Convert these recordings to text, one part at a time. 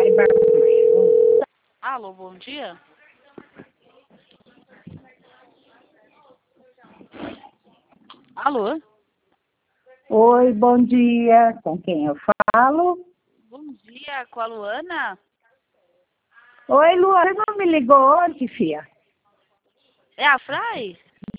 Alô, bom dia. Alô? Oi, bom dia. Com quem eu falo? Bom dia, com a Luana? Oi, Luana, não me ligou ontem, filha? É a Frai?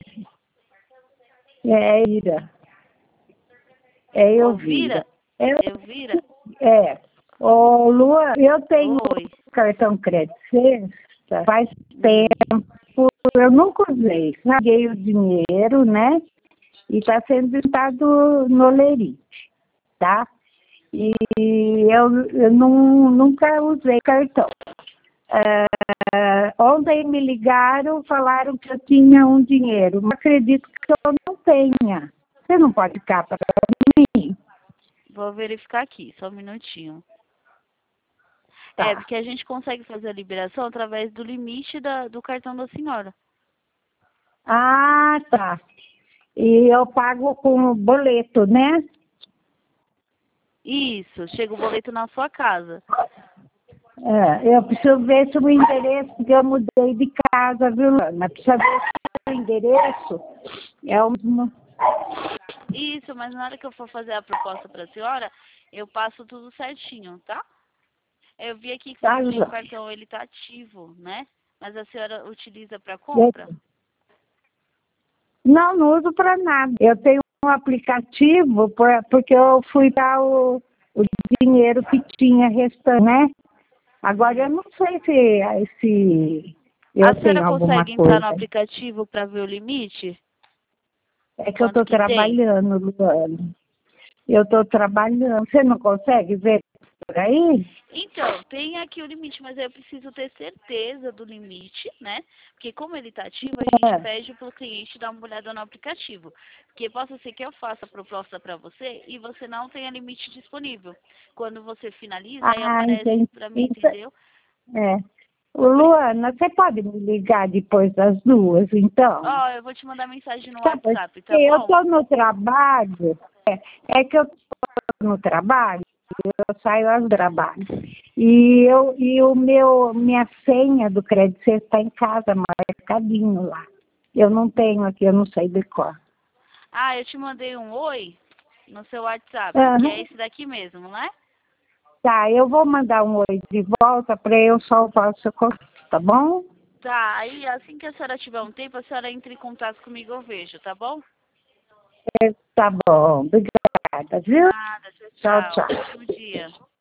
É, Ira. É Elvira? Elvira. Elvira? Ô, Luana, eu tenho Oi. cartão crédito sexta faz tempo, eu nunca usei. Paguei o dinheiro, né? E está sendo estado no Lerite, tá? E eu nunca usei cartão. Ontem me ligaram, falaram que eu tinha um dinheiro, mas acredito que eu não tenha. Você não pode ficar para mim? Vou verificar aqui, só um minutinho. Tá. Porque a gente consegue fazer a liberação através do limite do cartão da senhora. Ah, tá. E eu pago com boleto, né? Isso, chega o boleto na sua casa. Eu preciso ver se o endereço, porque eu mudei de casa, viu, Lana? Precisa ver se o endereço é o mesmo. Isso, mas na hora que eu for fazer a proposta para a senhora, eu passo tudo certinho, tá? Eu vi aqui que Tá, o seu joia. cartão ele tá ativo, né? Mas a senhora utiliza para compra? Não uso para nada. Eu tenho um aplicativo porque eu fui dar o dinheiro que tinha restante, né? Agora eu não sei se A eu senhora tenho alguma consegue entrar no coisa. aplicativo para ver o limite? É que eu Quanto estou que tem? trabalhando, Luana. Eu estou trabalhando. Você não consegue ver por aí? Então, tem aqui o limite, mas eu preciso ter certeza do limite, né? Porque como ele está ativo, a gente É. pede para o cliente dar uma olhada no aplicativo. Porque possa ser que eu faça a proposta para você e você não tenha limite disponível. Quando você finaliza, aí Ah, aparece entendi. para mim, entendeu? É. Ô, Por isso. Luana, você pode me ligar depois das 2, então? Eu vou te mandar mensagem no Sabe, porque WhatsApp, tá eu bom? estou no trabalho. É que eu estou no trabalho, eu saio ao trabalho. Minha senha do crédito está em casa, marcadinho lá. Eu não tenho aqui, eu não sei decorar. Eu te mandei um oi no seu WhatsApp, que é Aham. esse daqui mesmo, né? Tá, eu vou mandar um oi de volta para eu salvar o seu contato, tá bom? Tá, aí assim que a senhora tiver um tempo, a senhora entra em contato comigo, eu vejo, tá bom? Tá bom, obrigada, viu? Nada, tchau, Tchau, tchau. tchau. Ótimo dia.